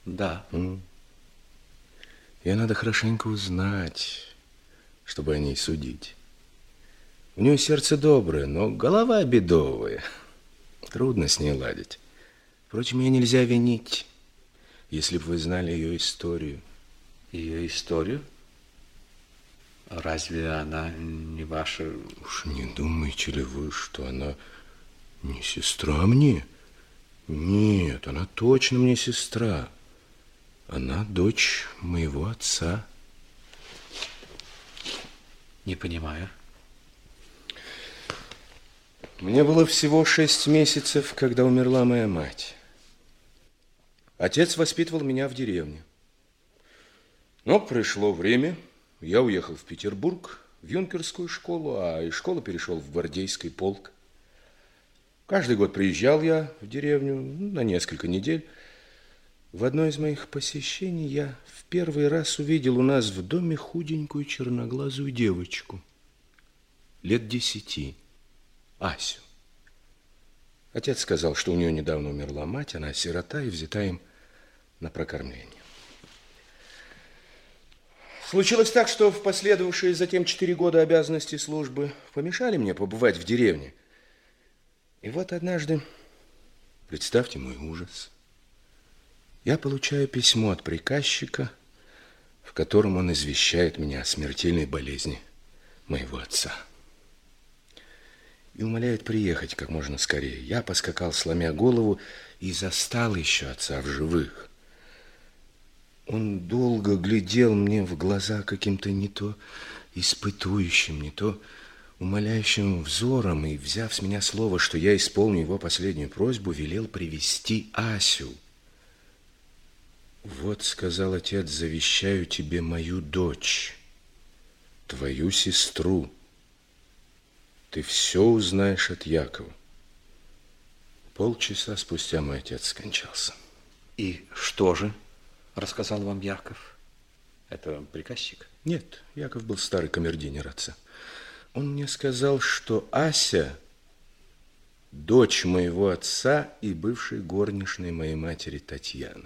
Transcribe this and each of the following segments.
Да. Ее надо хорошенько узнать, чтобы о ней судить. У нее сердце доброе, но голова бедовая. Трудно с ней ладить. Впрочем, ее нельзя винить, если бы вы знали ее историю. Ее историю? Разве она не ваша... Уж не думаете ли вы, что она не сестра мне? Нет, она точно мне сестра. Она дочь моего отца. Не понимаю. Мне было всего 6 месяцев, когда умерла моя мать. Отец воспитывал меня в деревне. Но пришло время, я уехал в Петербург, в юнкерскую школу, а из школы перешел в гвардейский полк. Каждый год приезжал я в деревню на несколько недель. В одно из моих посещений я в первый раз увидел у нас в доме худенькую черноглазую девочку, лет 10, Асю. Отец сказал, что у нее недавно умерла мать, она сирота и взята им на прокормление. Случилось так, что в последовавшие затем 4 года обязанности службы помешали мне побывать в деревне. И вот однажды, представьте мой ужас, я получаю письмо от приказчика, в котором он извещает меня о смертельной болезни моего отца. И умоляет приехать как можно скорее. Я поскакал, сломя голову, и застал еще отца в живых. Он долго глядел мне в глаза каким-то не то испытующим, не то умоляющим взором, и, взяв с меня слово, что я исполню его последнюю просьбу, велел привести Асю. «Вот, — сказал отец, — завещаю тебе мою дочь, твою сестру. Ты все узнаешь от Якова». Полчаса спустя мой отец скончался. И что же рассказал вам Яков? Это приказчик? Нет, Яков был старый камердинер отца. Он мне сказал, что Ася – дочь моего отца и бывшей горничной моей матери Татьяны.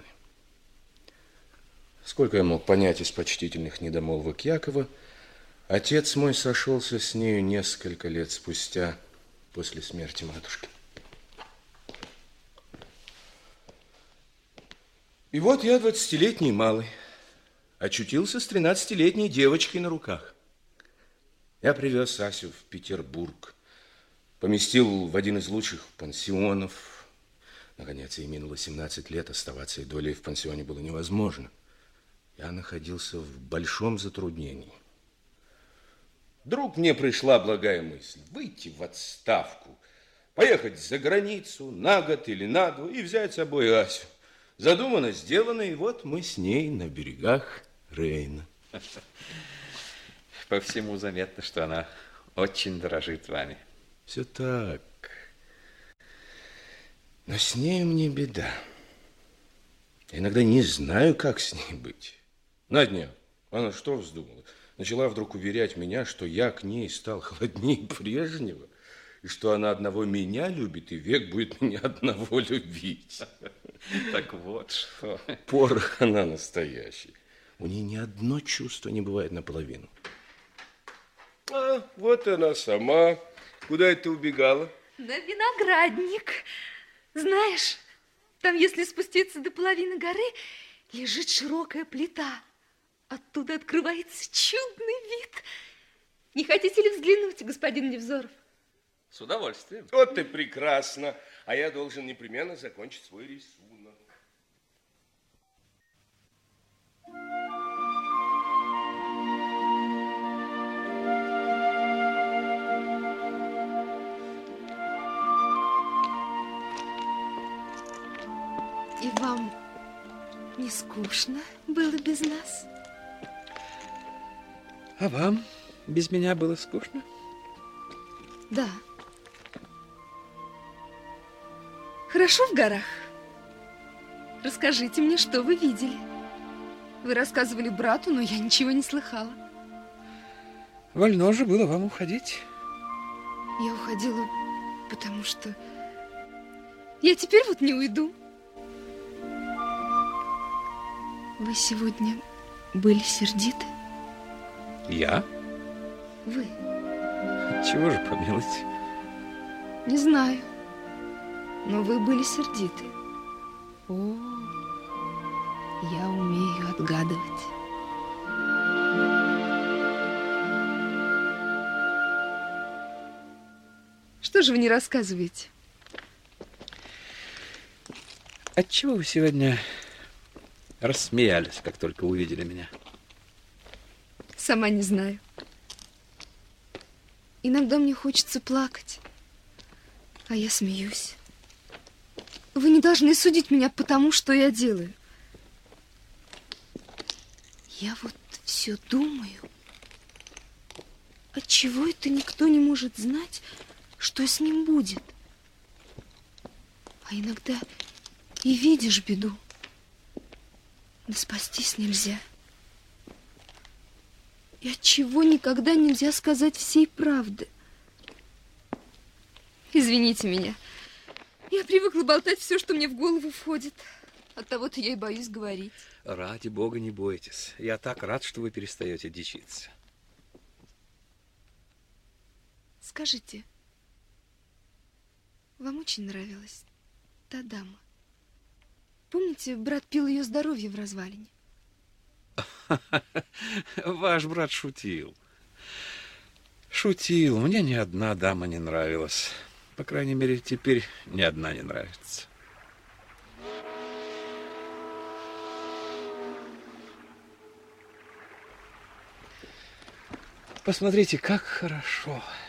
Сколько я мог понять из почтительных недомолвок Якова, отец мой сошелся с нею несколько лет спустя, после смерти матушки. И вот я, 20-летний малый, очутился с 13-летней девочкой на руках. Я привез Асю в Петербург, поместил в один из лучших пансионов. Наконец, ей минуло 17 лет, оставаться и долей в пансионе было невозможно. Я находился в большом затруднении. Вдруг мне пришла благая мысль выйти в отставку, поехать за границу на год или на 2 и взять с собой Асю. Задумано, сделано, и вот мы с ней на берегах Рейна. По всему заметно, что она очень дорожит вами. Все так. Но с ней мне беда. Я иногда не знаю, как с ней быть. На днях она что вздумала? Начала вдруг уверять меня, что я к ней стал холоднее прежнего, и что она одного меня любит, и век будет меня одного любить. Так вот что. Порох она настоящий. У нее ни одно чувство не бывает наполовину. А, вот она сама. Куда это убегала? На виноградник. Знаешь, там, если спуститься до половины горы, лежит широкая плита. Оттуда открывается чудный вид. Не хотите ли взглянуть, господин Невзоров? С удовольствием. Вот и прекрасно. А я должен непременно закончить свой рисунок. И вам не скучно было без нас? А вам без меня было скучно? Да. Хорошо в горах? Расскажите мне, что вы видели. Вы рассказывали брату, но я ничего не слыхала. Вольно же было вам уходить. Я уходила, потому что... Я теперь вот не уйду. Вы сегодня были сердиты? Я? Вы? Чего же, помилуйте? Не знаю. Но вы были сердиты. О, я умею отгадывать. Что же вы не рассказываете? Отчего вы сегодня рассмеялись, как только увидели меня? Сама не знаю. Иногда мне хочется плакать, а я смеюсь. Вы не должны судить меня по тому, что я делаю. Я вот все думаю, отчего это никто не может знать, что с ним будет. А иногда и видишь беду, да спастись нельзя. И отчего никогда нельзя сказать всей правды? Извините меня. Я привыкла болтать все, что мне в голову входит. Оттого-то я и боюсь говорить. Ради бога, не бойтесь. Я так рад, что вы перестаете дичиться. Скажите, вам очень нравилась та дама? Помните, брат пил ее здоровье в развалине? Ваш брат шутил. Шутил. Мне ни одна дама не нравилась. По крайней мере, теперь ни одна не нравится. Посмотрите, как хорошо.